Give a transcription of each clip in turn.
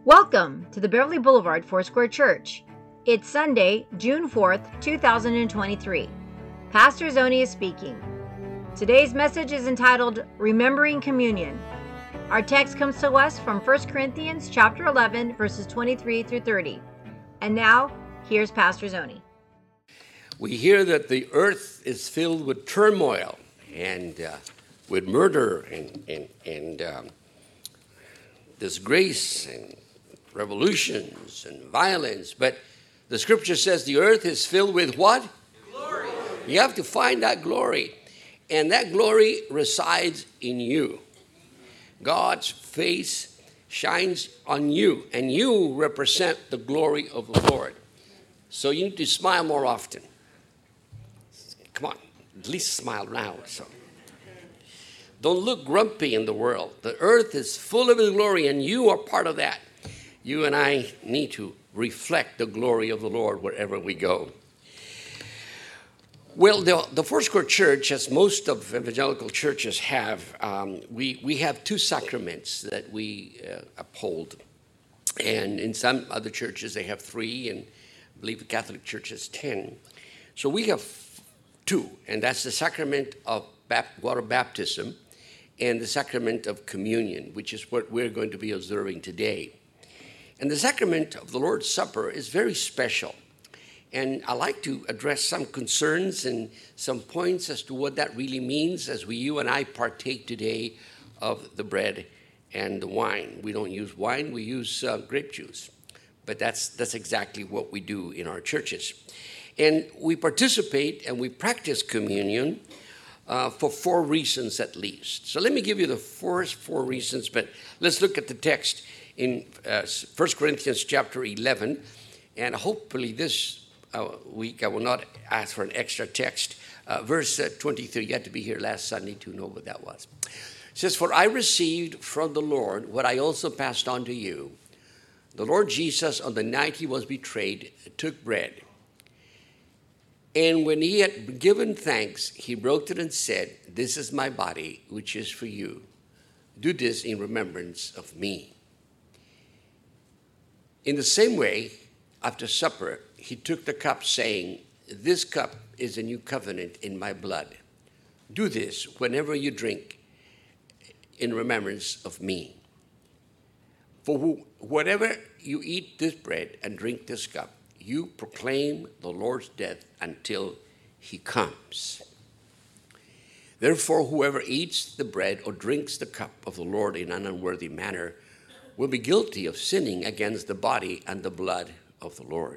Welcome to the Beverly Boulevard Foursquare Church. It's Sunday, June 4th, 2023. Pastor Zoni is speaking. Today's message is entitled, Remembering Communion. Our text comes to us from 1 Corinthians chapter 11, verses 23 through 30. And now, here's Pastor Zoni. We hear that the earth is filled with turmoil and with murder and disgrace and revolutions and violence. But the scripture says the earth is filled with what? Glory. You have to find that glory. And that glory resides in you. God's face shines on you, and you represent the glory of the Lord. So you need to smile more often. Come on, at least smile now or so. Don't look grumpy in the world. The earth is full of His glory, and you are part of that. You and I need to reflect the glory of the Lord wherever we go. Well, the Foursquare Church, as most of evangelical churches have, we have two sacraments that we uphold. And in some other churches, they have three, and I believe the Catholic Church has 10. So we have two, and that's the sacrament of water baptism and the sacrament of communion, which is what we're going to be observing today. And the sacrament of the Lord's Supper is very special. And I like to address some concerns and some points as to what that really means as you and I partake today of the bread and the wine. We don't use wine, we use grape juice. But that's exactly what we do in our churches. And we participate and we practice communion for four reasons at least. So let me give you the first four reasons, but let's look at the text in 1 Corinthians chapter 11. And hopefully this week I will not ask for an extra text. Verse 23, you had to be here last Sunday to know what that was. It says, For I received from the Lord what I also passed on to you. The Lord Jesus, on the night He was betrayed, took bread. And when He had given thanks, He broke it and said, This is my body, which is for you. Do this in remembrance of me. In the same way, after supper, He took the cup, saying, This cup is a new covenant in my blood. Do this whenever you drink in remembrance of me. For whatever you eat this bread and drink this cup, you proclaim the Lord's death until He comes. Therefore, whoever eats the bread or drinks the cup of the Lord in an unworthy manner will be guilty of sinning against the body and the blood of the Lord.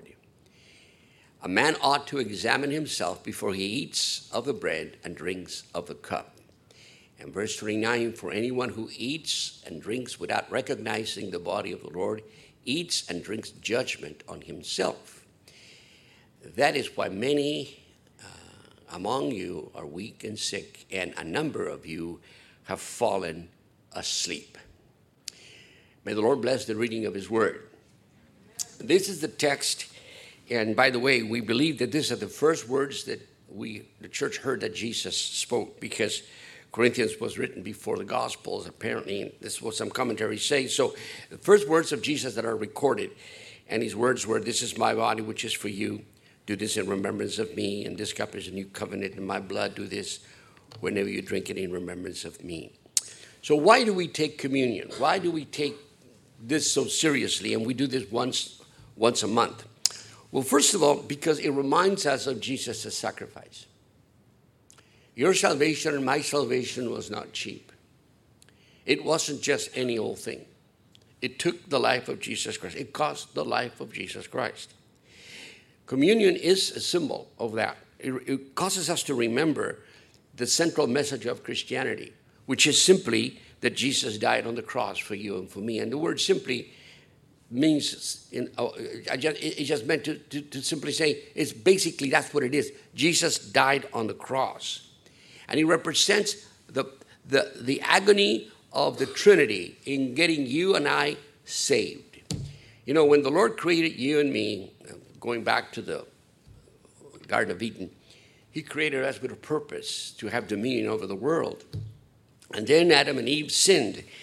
A man ought to examine himself before he eats of the bread and drinks of the cup. And verse 29, For anyone who eats and drinks without recognizing the body of the Lord eats and drinks judgment on himself. That is why many among you are weak and sick, and a number of you have fallen asleep. May the Lord bless the reading of His word. This is the text, and by the way, we believe that these are the first words that the church heard that Jesus spoke, because Corinthians was written before the Gospels, apparently, and this is what some commentaries say. So the first words of Jesus that are recorded, and His words were, This is my body, which is for you. Do this in remembrance of me, and this cup is a new covenant in my blood. Do this whenever you drink it in remembrance of me. So why do we take communion? Why do we take this so seriously? And we do this once a month. Well, first of all, because it reminds us of Jesus' sacrifice. Your salvation and my salvation was not cheap. It wasn't just any old thing. It took the life of Jesus Christ. It cost the life of Jesus Christ. Communion is a symbol of that. It causes us to remember the central message of Christianity, which is simply that Jesus died on the cross for you and for me. And the word simply means, it just meant to simply say, it's basically that's what it is. Jesus died on the cross. And He represents the agony of the Trinity in getting you and I saved. You know, when the Lord created you and me, going back to the Garden of Eden, He created us with a purpose to have dominion over the world. And then Adam and Eve sinned.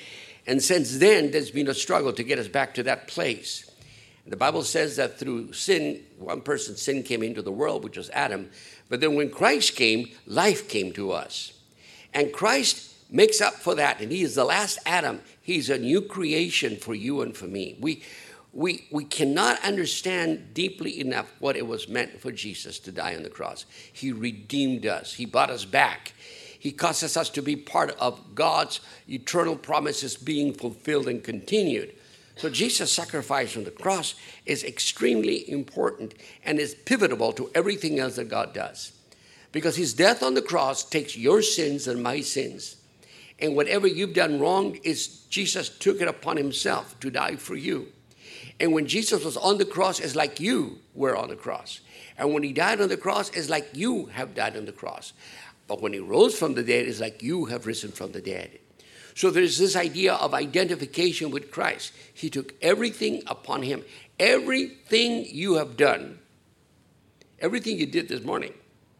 And since then, there's been a struggle to get us back to that place. The Bible says that through sin, one person's sin came into the world, which was Adam. But then when Christ came, life came to us. And Christ makes up for that. And he is the last Adam. He's a new creation for you and for me. We cannot understand deeply enough what it was meant for Jesus to die on the cross. He redeemed us. He bought us back. He causes us to be part of God's eternal promises being fulfilled and continued. So Jesus' sacrifice on the cross is extremely important and is pivotal to everything else that God does. Because his death on the cross takes your sins and my sins. And whatever you've done wrong, Jesus took it upon himself to die for you. And when Jesus was on the cross, it's like you were on the cross. And when he died on the cross, it's like you have died on the cross. But when he rose from the dead, it's like you have risen from the dead. So there's this idea of identification with Christ. He took everything upon him. Everything you have done, everything you did this morning,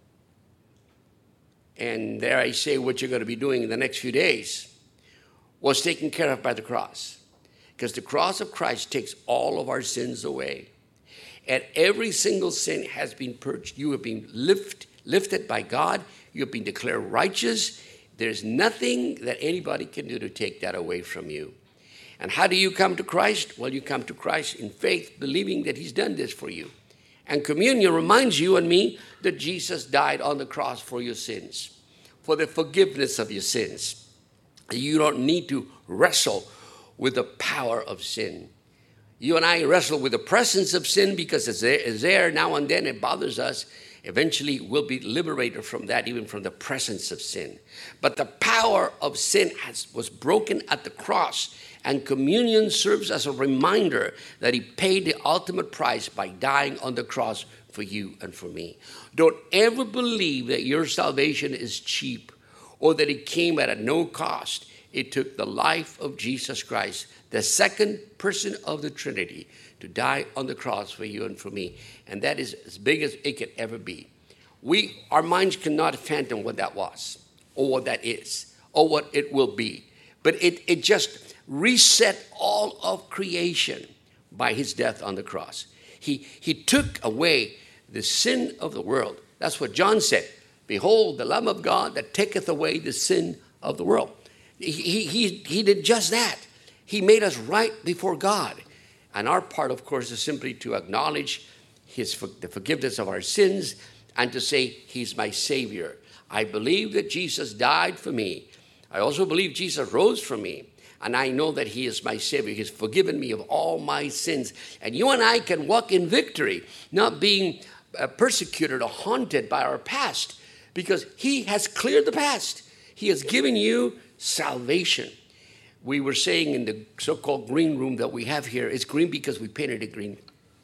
and there I say what you're going to be doing in the next few days, was taken care of by the cross. Because the cross of Christ takes all of our sins away. And every single sin has been purged. You have been lifted by God. You have been declared righteous. There's nothing that anybody can do to take that away from you. And how do you come to Christ? Well, you come to Christ in faith, believing that he's done this for you. And communion reminds you and me that Jesus died on the cross for your sins, for the forgiveness of your sins. You don't need to wrestle with the power of sin. You and I wrestle with the presence of sin because it's there now and then. It bothers us. Eventually, we'll be liberated from that, even from the presence of sin. But the power of sin was broken at the cross, and communion serves as a reminder that he paid the ultimate price by dying on the cross for you and for me. Don't ever believe that your salvation is cheap or that it came at no cost. It took the life of Jesus Christ, the second person of the Trinity, to die on the cross for you and for me. And that is as big as it could ever be. Our minds cannot fathom what that was, or what that is, or what it will be. But it just reset all of creation by his death on the cross. He took away the sin of the world. That's what John said. Behold, the Lamb of God that taketh away the sin of the world. He did just that. He made us right before God. And our part, of course, is simply to acknowledge the forgiveness of our sins and to say, he's my Savior. I believe that Jesus died for me. I also believe Jesus rose for me. And I know that he is my Savior. He's forgiven me of all my sins. And you and I can walk in victory, not being persecuted or haunted by our past, because he has cleared the past. He has given you salvation. We were saying in the so-called green room that we have here, it's green because we painted it green.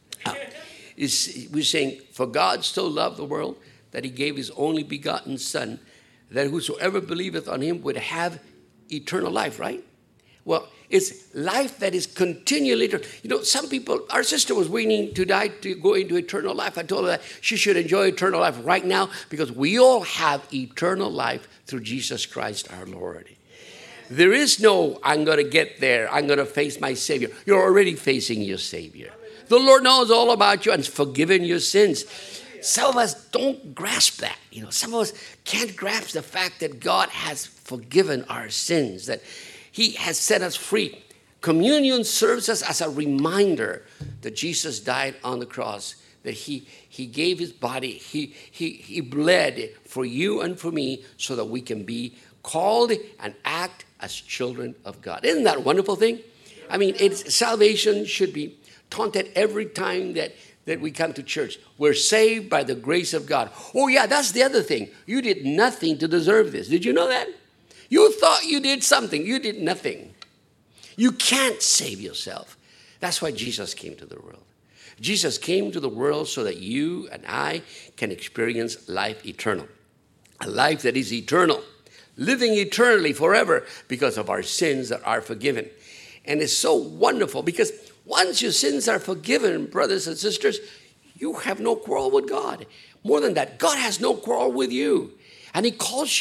We're saying, for God so loved the world that he gave his only begotten Son, that whosoever believeth on him would have eternal life, right? Well, it's life that is continually. Some people, our sister was waiting to die to go into eternal life. I told her that she should enjoy eternal life right now because we all have eternal life through Jesus Christ our Lord. There is no, I'm going to get there. I'm going to face my Savior. You're already facing your Savior. The Lord knows all about you and has forgiven your sins. Some of us don't grasp that. Some of us can't grasp the fact that God has forgiven our sins, that he has set us free. Communion serves us as a reminder that Jesus died on the cross, that he gave his body. He bled for you and for me so that we can be called and act as children of God. Isn't that a wonderful thing? I mean, salvation should be taunted every time that we come to church. We're saved by the grace of God. Oh yeah, that's the other thing. You did nothing to deserve this. Did you know that? You thought you did something. You did nothing. You can't save yourself. That's why Jesus came to the world. Jesus came to the world so that you and I can experience life eternal. A life that is eternal. Living eternally forever because of our sins that are forgiven. And it's so wonderful because once your sins are forgiven, brothers and sisters, you have no quarrel with God. More than that, God has no quarrel with you. And he calls you.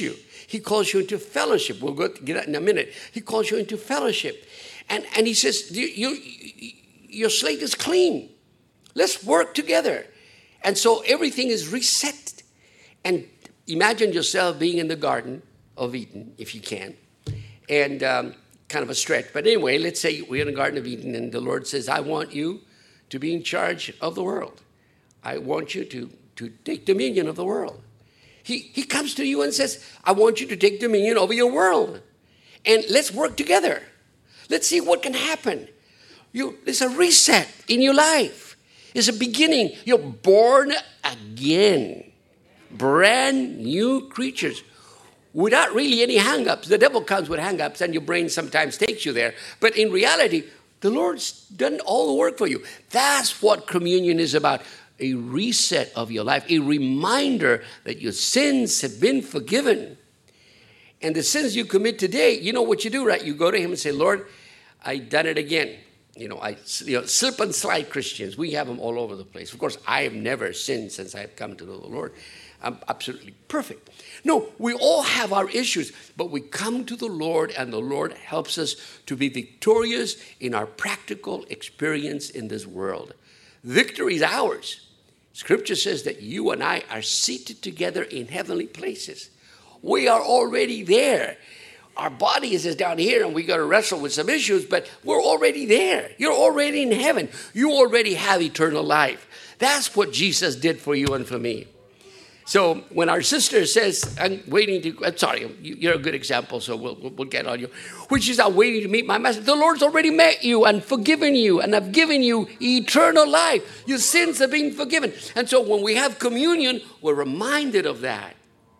He calls you into fellowship. We'll get that in a minute. He calls you into fellowship. And he says, your slate is clean. Let's work together. And so everything is reset. And imagine yourself being in the Garden of Eden, if you can. And kind of a stretch. But anyway, let's say we're in the Garden of Eden and the Lord says, I want you to be in charge of the world. I want you to take dominion of the world. He comes to you and says, I want you to take dominion over your world. And let's work together. Let's see what can happen. There's a reset in your life. It's a beginning. You're born again. Brand new creatures. Without really any hang-ups. The devil comes with hang-ups and your brain sometimes takes you there. But in reality, the Lord's done all the work for you. That's what communion is about. A reset of your life. A reminder that your sins have been forgiven. And the sins you commit today, you know what you do, right? You go to him and say, Lord, I've done it again. Slip and slide Christians. We have them all over the place. Of course, I have never sinned since I have come to know the Lord. I'm absolutely perfect. No, we all have our issues, but we come to the Lord and the Lord helps us to be victorious in our practical experience in this world. Victory is ours. Scripture says that you and I are seated together in heavenly places. We are already there. Our body is down here and we got to wrestle with some issues, but we're already there. You're already in heaven. You already have eternal life. That's what Jesus did for you and for me. So when our sister says, I'm sorry, you're a good example, so we'll get on you. When she's out waiting to meet my master, the Lord's already met you and forgiven you and have given you eternal life. Your sins have been forgiven. And so when we have communion, we're reminded of that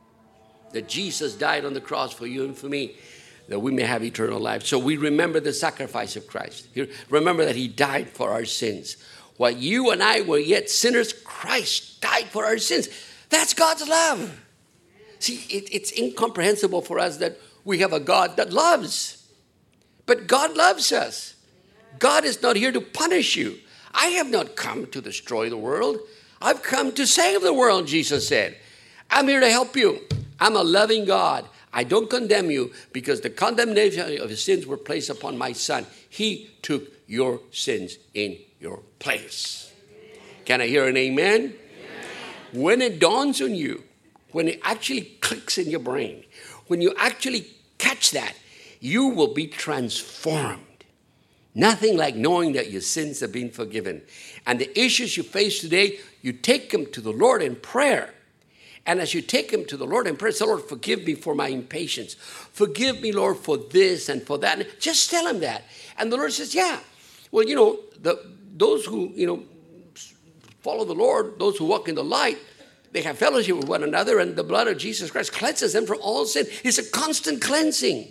Jesus died on the cross for you and for me, that we may have eternal life. So we remember the sacrifice of Christ. Remember that he died for our sins. While you and I were yet sinners, Christ died for our sins. That's God's love. See, it's incomprehensible for us that we have a God that loves. But God loves us. God is not here to punish you. I have not come to destroy the world. I've come to save the world, Jesus said. I'm here to help you. I'm a loving God. I don't condemn you because the condemnation of your sins were placed upon my Son. He took your sins in your place. Can I hear an amen? When it dawns on you, when it actually clicks in your brain, when you actually catch that, you will be transformed. Nothing like knowing that your sins have been forgiven. And the issues you face today, you take them to the Lord in prayer. And as you take them to the Lord in prayer, say, Lord, forgive me for my impatience. Forgive me, Lord, for this and for that. And just tell him that. And the Lord says, yeah. Well, those who, follow the Lord, those who walk in the light, they have fellowship with one another, and the blood of Jesus Christ cleanses them from all sin. It's a constant cleansing.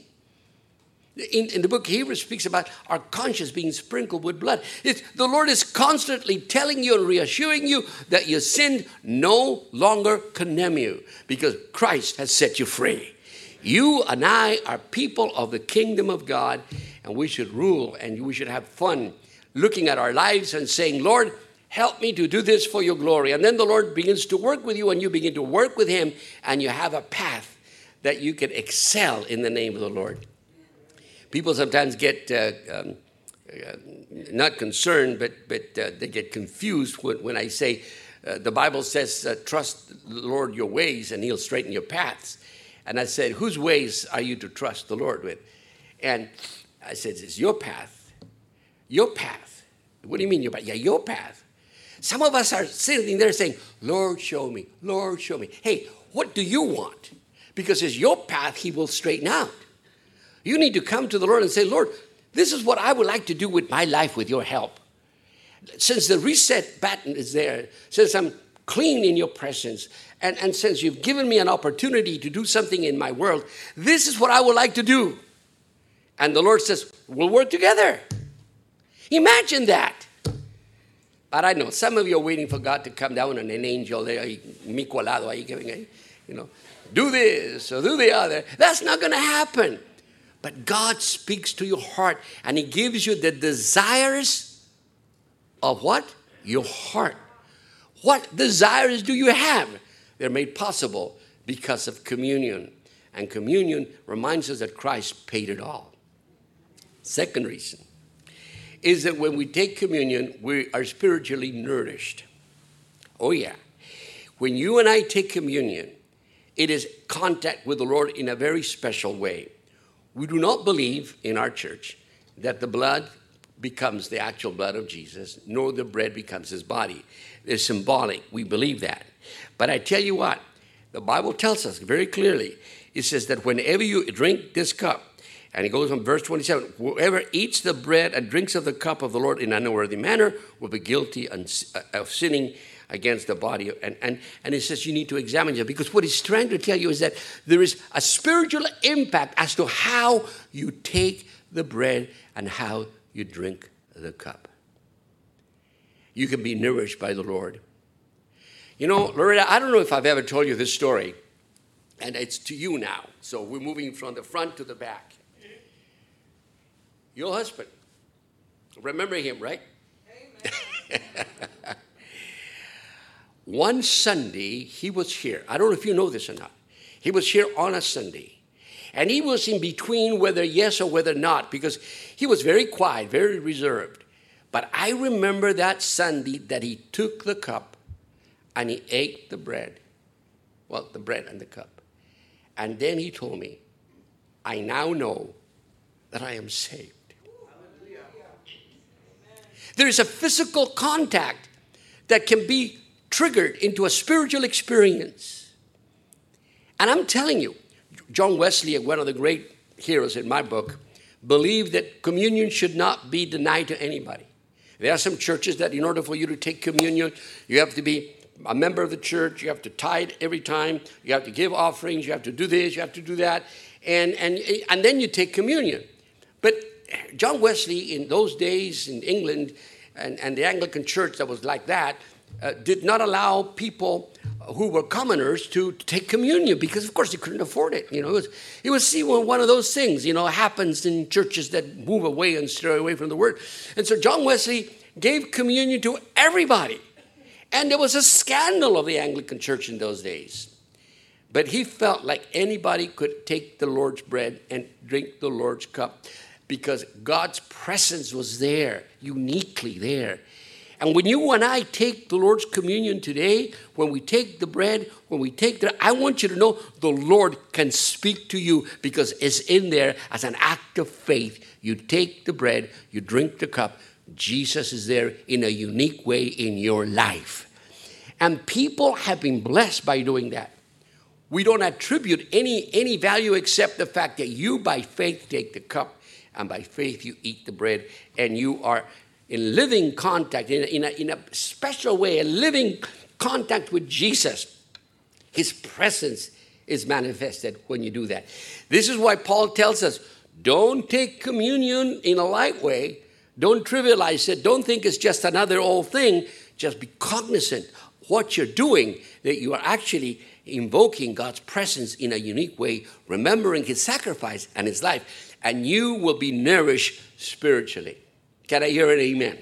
In the book Hebrews speaks about our conscience being sprinkled with blood. The Lord is constantly telling you and reassuring you that your sin no longer condemn you because Christ has set you free. You and I are people of the kingdom of God, and we should rule and we should have fun looking at our lives and saying, Lord, help me to do this for your glory. And then the Lord begins to work with you and you begin to work with him and you have a path that you can excel in the name of the Lord. People sometimes get not concerned, but they get confused when I say the Bible says, trust the Lord your ways and he'll straighten your paths. And I said, whose ways are you to trust the Lord with? And I said, it's your path. Your path. What do you mean your path? Yeah, your path. Some of us are sitting there saying, Lord, show me. Lord, show me. Hey, what do you want? Because it's your path he will straighten out. You need to come to the Lord and say, Lord, this is what I would like to do with my life with your help. Since the reset button is there, since I'm clean in your presence, and since you've given me an opportunity to do something in my world, this is what I would like to do. And the Lord says, we'll work together. Imagine that. But I know some of you are waiting for God to come down and an angel there, do this or do the other. That's not going to happen. But God speaks to your heart and he gives you the desires of what? Your heart. What desires do you have? They're made possible because of communion. And communion reminds us that Christ paid it all. Second reason is that when we take communion, we are spiritually nourished. Oh, yeah. When you and I take communion, it is contact with the Lord in a very special way. We do not believe in our church that the blood becomes the actual blood of Jesus, nor the bread becomes his body. It's symbolic. We believe that. But I tell you what, the Bible tells us very clearly. It says that whenever you drink this cup, and it goes on verse 27, whoever eats the bread and drinks of the cup of the Lord in an unworthy manner will be guilty of sinning against the body. And it says you need to examine it, because what he's trying to tell you is that there is a spiritual impact as to how you take the bread and how you drink the cup. You can be nourished by the Lord. You know, Loretta, I don't know if I've ever told you this story, and it's to you now. So we're moving from the front to the back. Your husband, remember him, right? Amen. One Sunday, he was here. I don't know if you know this or not. He was here on a Sunday. And he was in between whether yes or whether not, because he was very quiet, very reserved. But I remember that Sunday that he took the cup and he ate the bread. Well, the bread and the cup. And then he told me, I now know that I am saved. There is a physical contact that can be triggered into a spiritual experience. And I'm telling you, John Wesley, one of the great heroes in my book, believed that communion should not be denied to anybody. There are some churches that in order for you to take communion, you have to be a member of the church, you have to tithe every time, you have to give offerings, you have to do this, you have to do that, and then you take communion. But John Wesley, in those days in England, and the Anglican church that was like that, did not allow people who were commoners to take communion, because of course they couldn't afford it. You know, it was one of those things, you know, happens in churches that move away and stray away from the word. And so John Wesley gave communion to everybody. And there was a scandal of the Anglican church in those days. But he felt like anybody could take the Lord's bread and drink the Lord's cup, because God's presence was there, uniquely there. And when you and I take the Lord's communion today, when we take the bread, I want you to know the Lord can speak to you, because it's in there as an act of faith. You take the bread, you drink the cup. Jesus is there in a unique way in your life. And people have been blessed by doing that. We don't attribute any value except the fact that you by faith take the cup, and by faith you eat the bread, and you are in living contact, in a special way, a living contact with Jesus. His presence is manifested when you do that. This is why Paul tells us, don't take communion in a light way. Don't trivialize it. Don't think it's just another old thing. Just be cognizant what you're doing, that you are actually invoking God's presence in a unique way, remembering his sacrifice and his life, and you will be nourished spiritually. Can I hear an amen?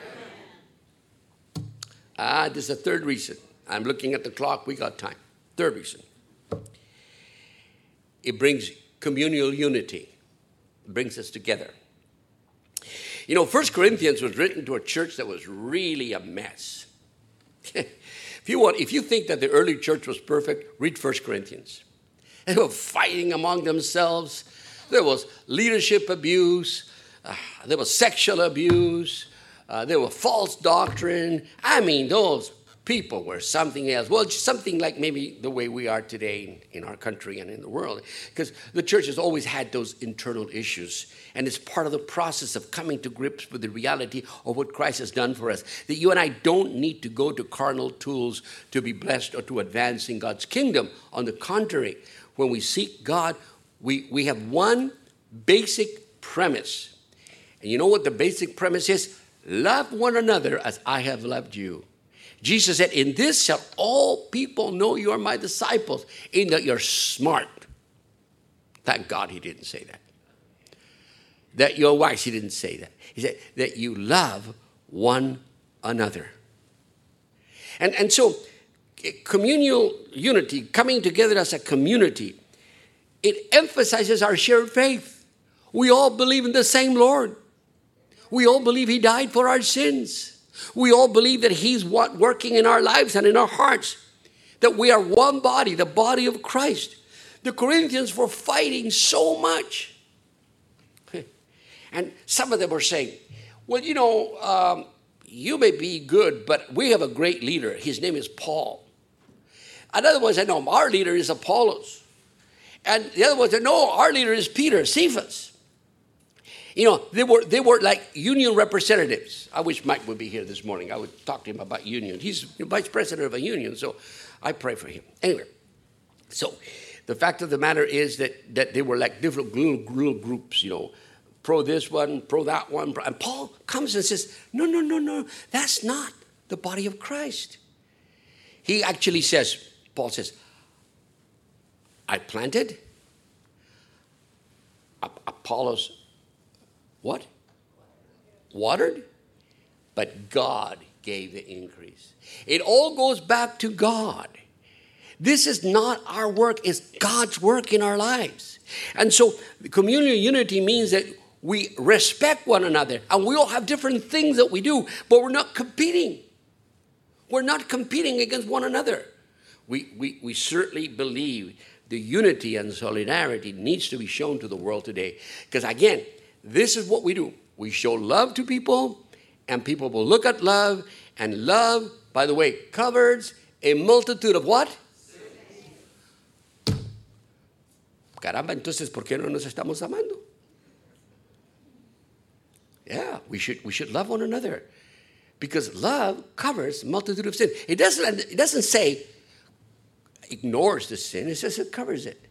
This is the third reason. I'm looking at the clock. We got time. Third reason. It brings communal unity. It brings us together. You know, 1 Corinthians was written to a church that was really a mess. If you think that the early church was perfect, read 1 Corinthians. They were fighting among themselves. There was leadership abuse. There was sexual abuse. There was false doctrine. I mean, those people were something else. Well, something like maybe the way we are today in our country and in the world. Because the church has always had those internal issues. And it's part of the process of coming to grips with the reality of what Christ has done for us. That you and I don't need to go to carnal tools to be blessed or to advance in God's kingdom. On the contrary, when we seek God, we have one basic premise. And you know what the basic premise is? Love one another as I have loved you. Jesus said, in this shall all people know you are my disciples, in that you're smart. Thank God he didn't say that. That you're wise, he didn't say that. He said that you love one another. And so communal unity, coming together as a community, it emphasizes our shared faith. We all believe in the same Lord. We all believe he died for our sins. We all believe that he's working in our lives and in our hearts. That we are one body, the body of Christ. The Corinthians were fighting so much. And some of them were saying, well, you may be good, but we have a great leader. His name is Paul. Another one said, no, our leader is Apollos. And the other one said, no, our leader is Peter, Cephas. They were like union representatives. I wish Mike would be here this morning. I would talk to him about union. He's vice president of a union, so I pray for him. Anyway, so the fact of the matter is that they were like different little groups, pro this one, pro that one. And Paul comes and says, no, that's not the body of Christ. He actually says, Paul says, I planted, Apollos, what? Watered, but God gave the increase. It all goes back to God. This is not our work, it's God's work in our lives. And so the communal unity means that we respect one another, and we all have different things that we do, but we're not competing. We're not competing against one another. We certainly believe the unity and solidarity needs to be shown to the world today. Because again, this is what we do. We show love to people, and people will look at love, and love, by the way, covers a multitude of what? Caramba, entonces, ¿por qué no nos estamos amando? Yeah, we should love one another. Because love covers a multitude of sin. It doesn't say ignores the sin. It says it covers it.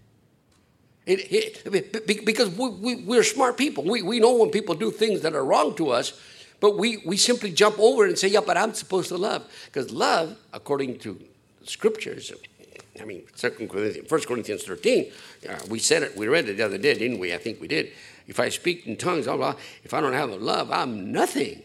Because we're smart people. We know when people do things that are wrong to us, but we simply jump over and say, yeah, but I'm supposed to love. Because love, according to the scriptures, 1 Corinthians 13, we said it, we read it the other day, didn't we? I think we did. If I speak in tongues, if I don't have love, I'm nothing.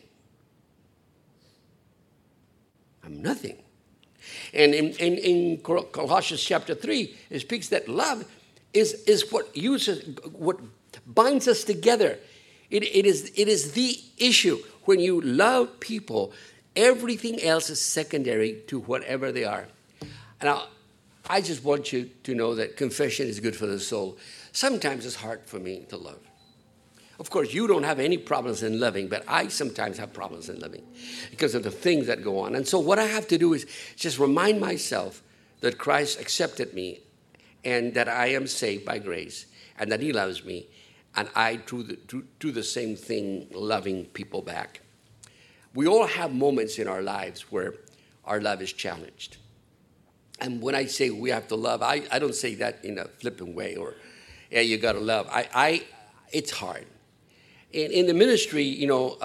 I'm nothing. And in Colossians chapter 3, it speaks that love is what binds us together. It is the issue. When you love people, everything else is secondary to whatever they are. Now, I just want you to know that confession is good for the soul. Sometimes it's hard for me to love. Of course, you don't have any problems in loving, but I sometimes have problems in loving because of the things that go on. And so what I have to do is just remind myself that Christ accepted me and that I am saved by grace and that he loves me, and I do the same thing, loving people back. We all have moments in our lives where our love is challenged. And when I say we have to love, I don't say that in a flippant way or, yeah, you got to love. It's hard. In the ministry,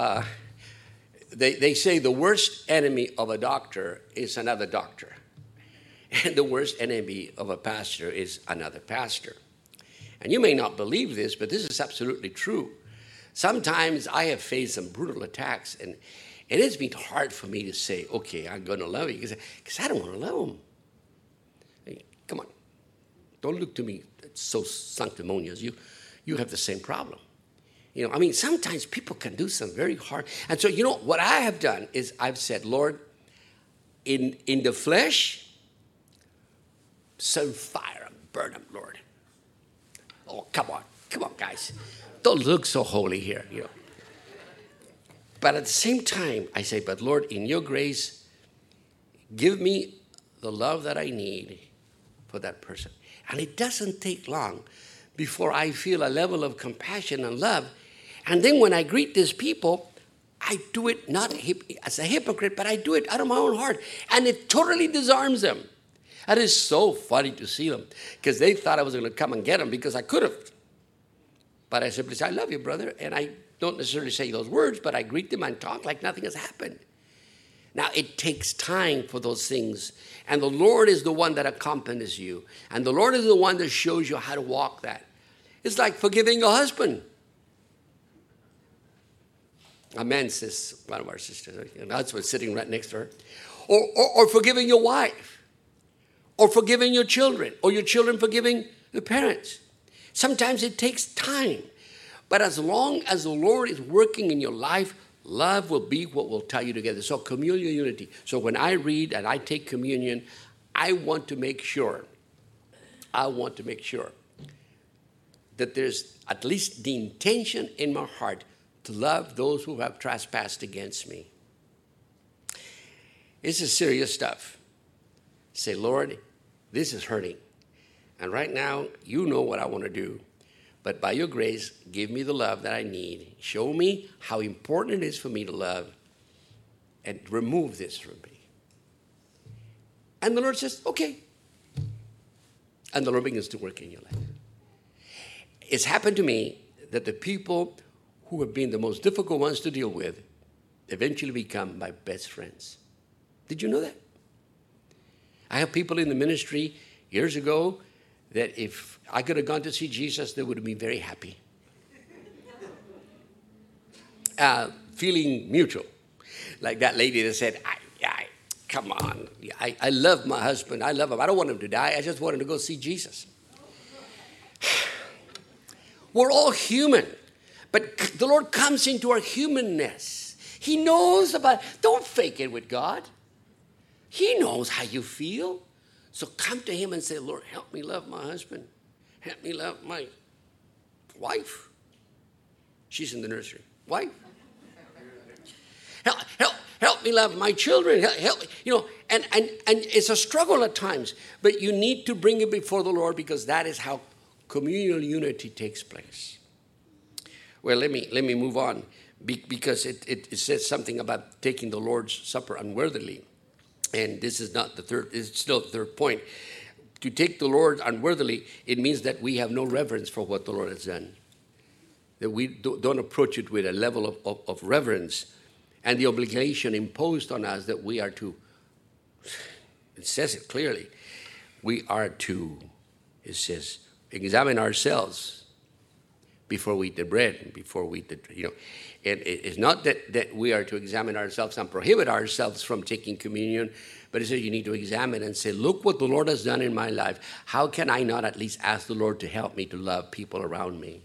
they say the worst enemy of a doctor is another doctor. And the worst enemy of a pastor is another pastor. And you may not believe this, but this is absolutely true. Sometimes I have faced some brutal attacks, and it has been hard for me to say, okay, I'm going to love you, because I don't want to love them. Hey, come on. Don't look to me so sanctimonious. You have the same problem. Sometimes people can do some very hard. And so, what I have done is I've said, Lord, in the flesh, send fire and burn them, Lord. Oh, come on, guys. Don't look so holy here, But at the same time, I say, but Lord, in your grace, give me the love that I need for that person. And it doesn't take long before I feel a level of compassion and love. And then when I greet these people, I do it not as a hypocrite, but I do it out of my own heart. And it totally disarms them. And it's so funny to see them because they thought I was going to come and get them because I could have. But I simply say, I love you, brother. And I don't necessarily say those words, but I greet them and talk like nothing has happened. Now, it takes time for those things. And the Lord is the one that accompanies you. And the Lord is the one that shows you how to walk that. It's like forgiving a husband. Amen, says one of our sisters. That's what's sitting right next to her. Or forgiving your wife. Or forgiving your children. Or your children forgiving the parents. Sometimes it takes time. But as long as the Lord is working in your life, love will be what will tie you together. So communal unity. So when I read and I take communion, I want to make sure that there's at least the intention in my heart to love those who have trespassed against me. This is serious stuff. Say, Lord, this is hurting. And right now, you know what I want to do. But by your grace, give me the love that I need. Show me how important it is for me to love and remove this from me. And the Lord says, okay. And the Lord begins to work in your life. It's happened to me that the people who have been the most difficult ones to deal with eventually become my best friends. Did you know that? I have people in the ministry years ago that if I could have gone to see Jesus, they would have been very happy. Feeling mutual. Like that lady that said, come on, I love my husband. I love him. I don't want him to die. I just want him to go see Jesus. We're all human. But the Lord comes into our humanness. He knows about, don't fake it with God. He knows how you feel. So come to him and say, Lord, help me love my husband. Help me love my wife. She's in the nursery. Wife. Help me love my children. Help, and it's a struggle at times. But you need to bring it before the Lord because that is how communal unity takes place. Well, let me move on because it says something about taking the Lord's Supper unworthily. And this is not the third, it's still the third point. To take the Lord unworthily, it means that we have no reverence for what the Lord has done. That we don't approach it with a level of reverence and the obligation imposed on us that we are to, it says it clearly, we are to, it says, examine ourselves before we eat the bread, before we eat the, And it's not that we are to examine ourselves and prohibit ourselves from taking communion, but it says you need to examine and say, look what the Lord has done in my life. How can I not at least ask the Lord to help me to love people around me?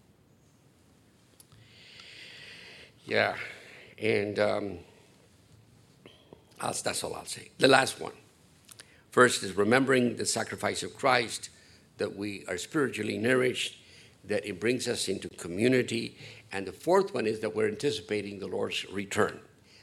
Yeah, and that's all I'll say. The last one. First is remembering the sacrifice of Christ, that we are spiritually nourished, that it brings us into community. And the fourth one is that we're anticipating the Lord's return.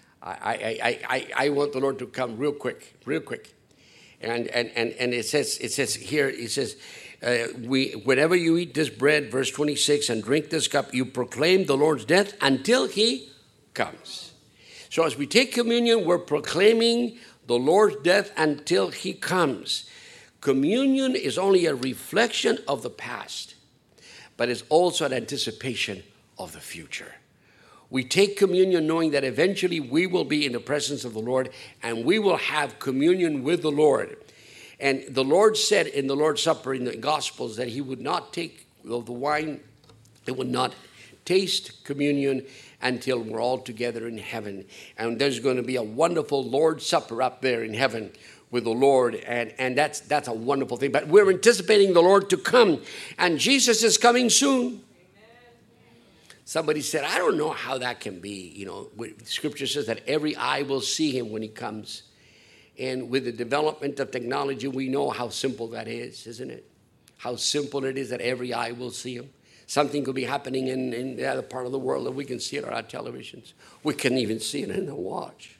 I want the Lord to come real quick. And it says here, whenever you eat this bread, verse 26, and drink this cup, you proclaim the Lord's death until he comes. So as we take communion, we're proclaiming the Lord's death until he comes. Communion is only a reflection of the past, but it's also an anticipation of the future. We take communion knowing that eventually we will be in the presence of the Lord and we will have communion with the Lord. And the Lord said in the Lord's Supper in the Gospels that he would not take the wine, he would not taste communion until we're all together in heaven. And there's going to be a wonderful Lord's Supper up there in heaven with the Lord, and that's a wonderful thing. But we're anticipating the Lord to come, and Jesus is coming soon. Amen. Somebody said, I don't know how that can be. Scripture says that every eye will see him when he comes. And with the development of technology, we know how simple that is, isn't it? How simple it is that every eye will see him. Something could be happening in the other part of the world that we can see it on our televisions. We can even see it in the watch.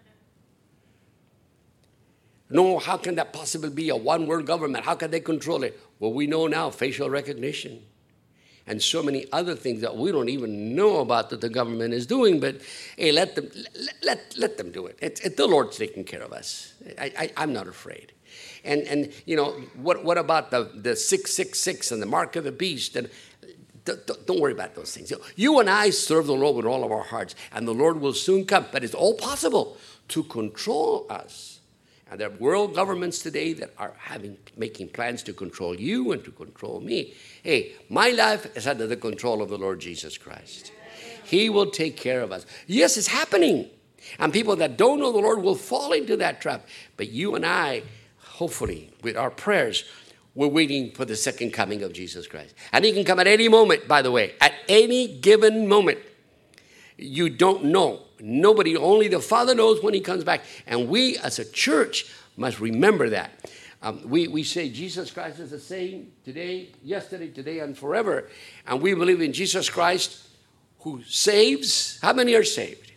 No, how can that possibly be a one-world government? How can they control it? Well, we know now facial recognition and so many other things that we don't even know about that the government is doing. But hey, let them do it. The Lord's taking care of us. I'm not afraid. And what about the 666 and the mark of the beast? And don't worry about those things. You and I serve the Lord with all of our hearts, and the Lord will soon come. But it's all possible to control us. And there are world governments today that are making plans to control you and to control me. Hey, my life is under the control of the Lord Jesus Christ. He will take care of us. Yes, it's happening. And people that don't know the Lord will fall into that trap. But you and I, hopefully, with our prayers, we're waiting for the second coming of Jesus Christ. And he can come at any moment, by the way, at any given moment. You don't know. Nobody, only the Father knows when he comes back. And we as a church must remember that. We say Jesus Christ is the same today, yesterday, today, and forever. And we believe in Jesus Christ who saves. How many are saved?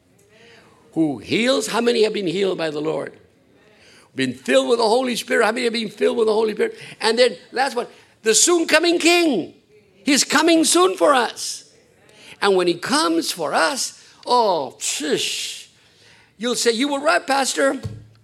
Who heals? How many have been healed by the Lord? Been filled with the Holy Spirit? How many have been filled with the Holy Spirit? And then last one, the soon coming King. He's coming soon for us. And when he comes for us, oh, shush. You'll say, you were right, Pastor.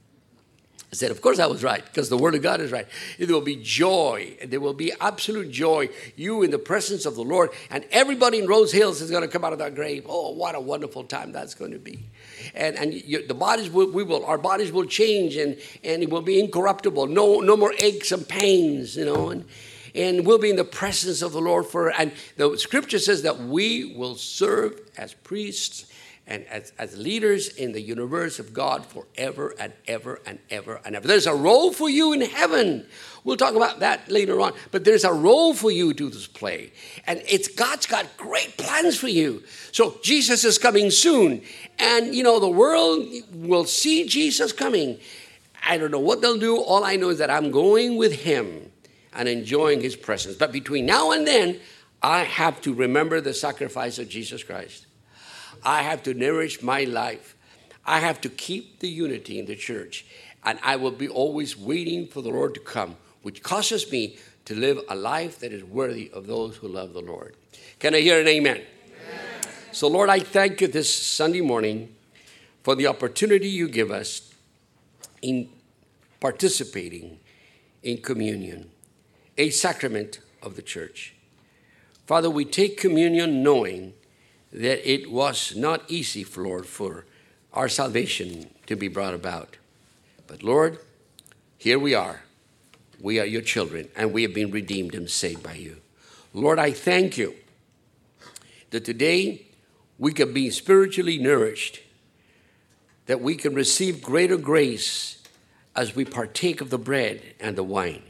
I said, of course I was right, because the Word of God is right. There will be joy. There will be absolute joy. You in the presence of the Lord. And everybody in Rose Hills is going to come out of that grave. Oh, what a wonderful time that's going to be. And the bodies our bodies will change, and it will be incorruptible. No more aches and pains, and we'll be in the presence of the Lord and the scripture says that we will serve as priests and as leaders in the universe of God forever and ever and ever and ever. There's a role for you in heaven. We'll talk about that later on. But there's a role for you to play. And God's got great plans for you. So Jesus is coming soon. And, the world will see Jesus coming. I don't know what they'll do. All I know is that I'm going with him and enjoying his presence. But between now and then, I have to remember the sacrifice of Jesus Christ. I have to nourish my life. I have to keep the unity in the church. And I will be always waiting for the Lord to come, which causes me to live a life that is worthy of those who love the Lord. Can I hear an amen? Amen. So, Lord, I thank you this Sunday morning for the opportunity you give us in participating in communion, a sacrament of the church. Father, we take communion knowing that it was not easy, Lord, for our salvation to be brought about. But Lord, here we are. We are your children, and we have been redeemed and saved by you. Lord, I thank you that today we can be spiritually nourished, that we can receive greater grace as we partake of the bread and the wine.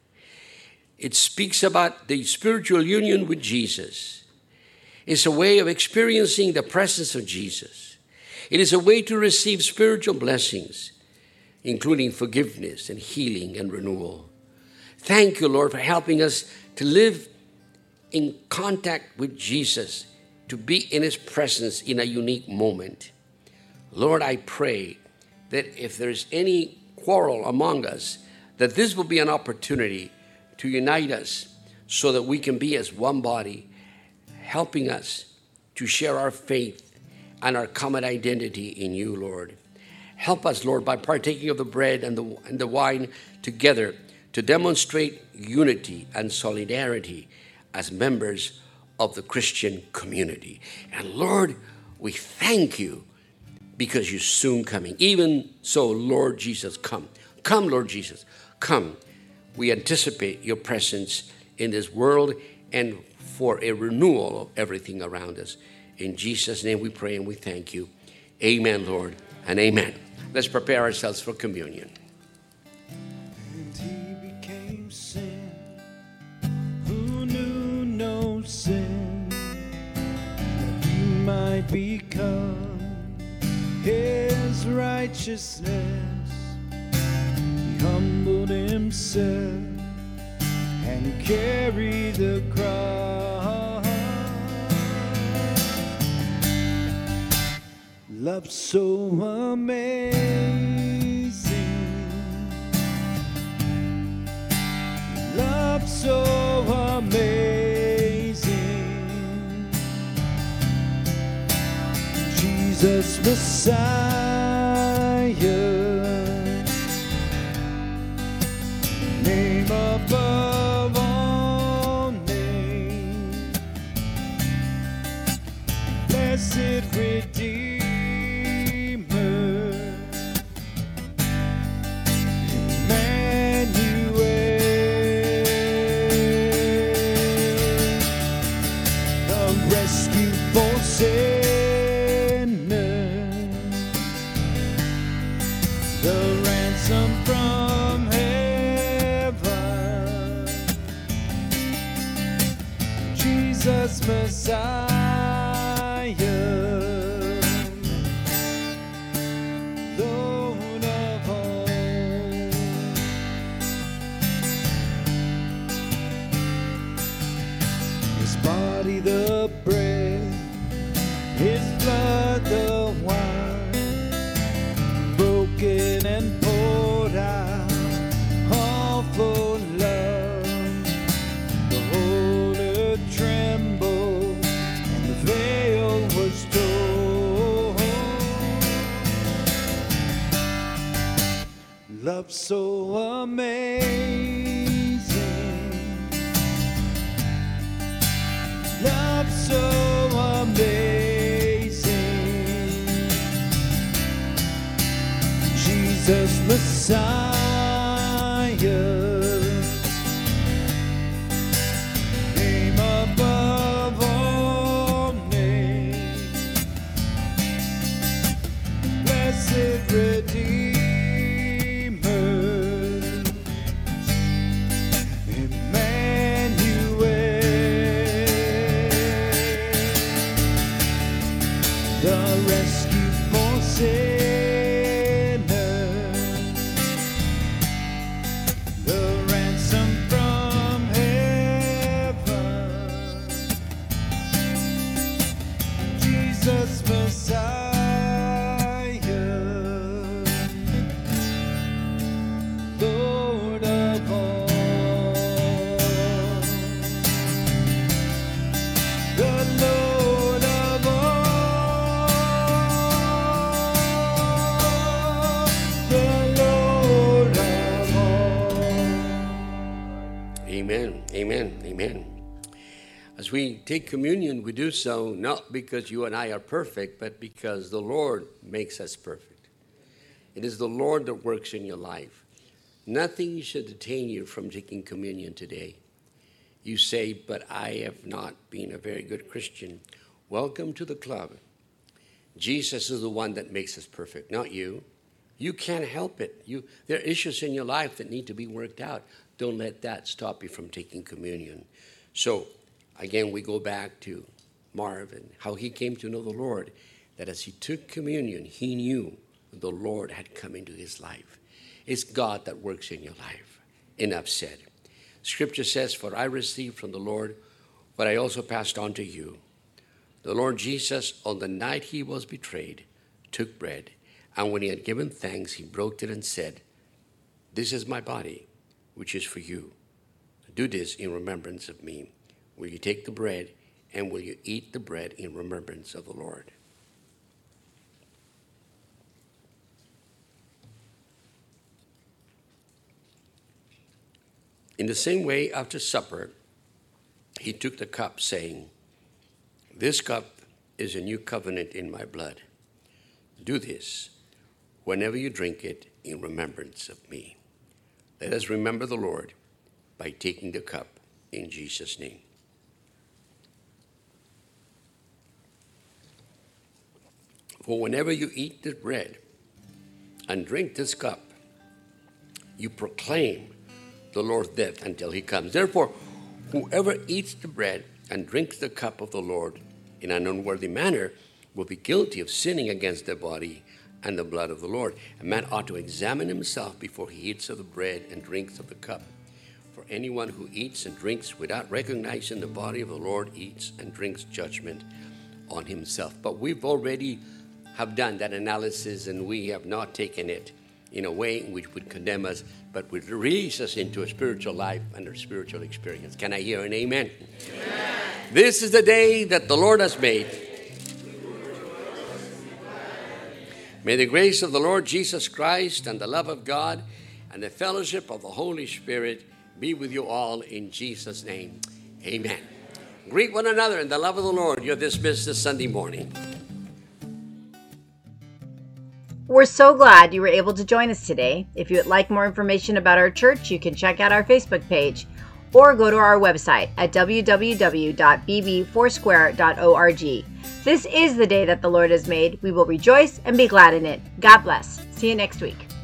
It speaks about the spiritual union with Jesus. It's a way of experiencing the presence of Jesus. It is a way to receive spiritual blessings, including forgiveness and healing and renewal. Thank you, Lord, for helping us to live in contact with Jesus, to be in his presence in a unique moment. Lord, I pray that if there's any quarrel among us, that this will be an opportunity to unite us so that we can be as one body, helping us to share our faith and our common identity in you, Lord. Help us, Lord, by partaking of the bread and the wine together to demonstrate unity and solidarity as members of the Christian community. And Lord, we thank you because you're soon coming. Even so, Lord Jesus, come. Come, Lord Jesus, come. We anticipate your presence in this world and for a renewal of everything around us. In Jesus' name we pray and we thank you. Amen, Lord, and amen. Let's prepare ourselves for communion. And he became sin, who knew no sin, that we might become his righteousness. He humbled himself and carried the cross. Love so amazing, love so amazing, Jesus Messiah, name above all names, blessed Redeemer, Messiah, Lord of all. His body the bread, His blood the wine, broken and poured out, all for love. The whole earth trembled, and the veil was torn. Love so amazing, love so amazing, Jesus Messiah, name above all names, blessed Redeemer, the rescue for sinners, the ransom from heaven, Jesus Messiah, Lord of all, the Lord of all. Amen, amen, amen. As we take communion, we do so not because you and I are perfect, but because the Lord makes us perfect. It is the Lord that works in your life. Nothing should detain you from taking communion today. You say, but I have not been a very good Christian. Welcome to the club. Jesus is the one that makes us perfect, not you. You can't help it. There are issues in your life that need to be worked out. Don't let that stop you from taking communion. So, again, we go back to Marvin, how he came to know the Lord, that as he took communion, he knew the Lord had come into his life. It's God that works in your life. Enough said. Scripture says, for I received from the Lord what I also passed on to you. The Lord Jesus, on the night he was betrayed, took bread, and when he had given thanks, he broke it and said, this is my body, which is for you. Do this in remembrance of me. Will you take the bread, and will you eat the bread in remembrance of the Lord? In the same way, after supper, he took the cup, saying, this cup is a new covenant in my blood. Do this whenever you drink it in remembrance of me. Let us remember the Lord by taking the cup in Jesus' name. For whenever you eat this bread and drink this cup, you proclaim the Lord's death until he comes. Therefore, whoever eats the bread and drinks the cup of the Lord in an unworthy manner will be guilty of sinning against the body and the blood of the Lord. A man ought to examine himself before he eats of the bread and drinks of the cup. For anyone who eats and drinks without recognizing the body of the Lord eats and drinks judgment on himself. But we've already have done that analysis, and we have not taken it in a way which would condemn us, but would release us into a spiritual life and a spiritual experience. Can I hear an amen? Amen. This is the day that the Lord has made. May the grace of the Lord Jesus Christ and the love of God and the fellowship of the Holy Spirit be with you all in Jesus' name. Amen. Greet one another in the love of the Lord. You're dismissed this Sunday morning. We're so glad you were able to join us today. If you would like more information about our church, you can check out our Facebook page or go to our website at www.bbfoursquare.org. This is the day that the Lord has made. We will rejoice and be glad in it. God bless. See you next week.